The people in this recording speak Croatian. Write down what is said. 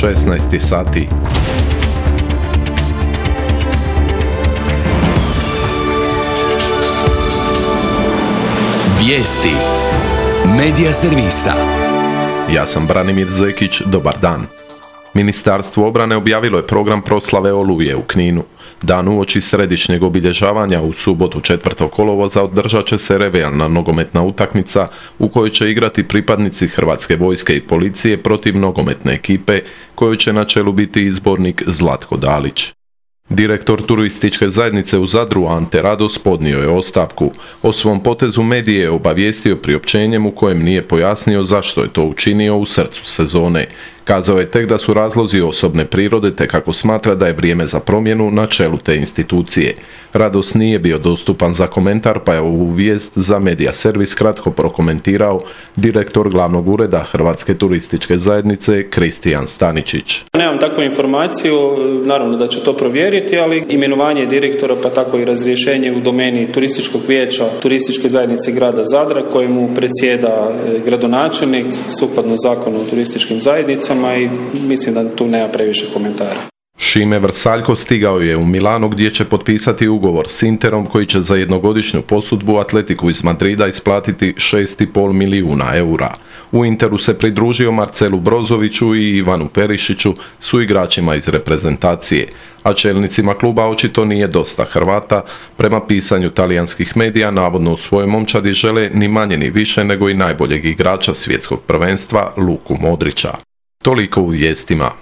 16 sati. Vijesti Medija servisa. Ja sam Branimir Zekić, dobar dan. Ministarstvo obrane objavilo je program proslave Oluje u Kninu. Dan uoči središnjeg obilježavanja u subotu 4. kolovoza održat će se revijalna nogometna utakmica u kojoj će igrati pripadnici Hrvatske vojske i policije protiv nogometne ekipe kojoj će na čelu biti izbornik Zlatko Dalić. Direktor turističke zajednice u Zadru Ante Rados podnio je ostavku. O svom potezu medije je obavijestio priopćenjem u kojem nije pojasnio zašto je to učinio u srcu sezone. Kazao je tek da su razlozi osobne prirode te kako smatra da je vrijeme za promjenu na čelu te institucije. Rados nije bio dostupan za komentar pa je ovu vijest za Medija servis kratko prokomentirao direktor glavnog ureda Hrvatske turističke zajednice Kristijan Staničić. Nemam takvu informaciju, naravno da ću to provjeriti, ali imenovanje direktora pa tako i razrješenje u domeni turističkog vijeća turističke zajednice grada Zadra kojemu predsjeda gradonačelnik sukladno zakonu o turističkim zajednicama i mislim da tu nema previše komentara. Šime Vrsaljko stigao je u Milano gdje će potpisati ugovor s Interom koji će za jednogodišnju posudbu Atletiku iz Madrida isplatiti 6,5 milijuna eura. U Interu se pridružio Marcelu Brozoviću i Ivanu Perišiću, su igračima iz reprezentacije, a čelnicima kluba očito nije dosta Hrvata. Prema pisanju talijanskih medija, navodno u svojoj momčadi žele ni manje ni više nego i najboljeg igrača svjetskog prvenstva Luku Modrića. Toliko u vijestima.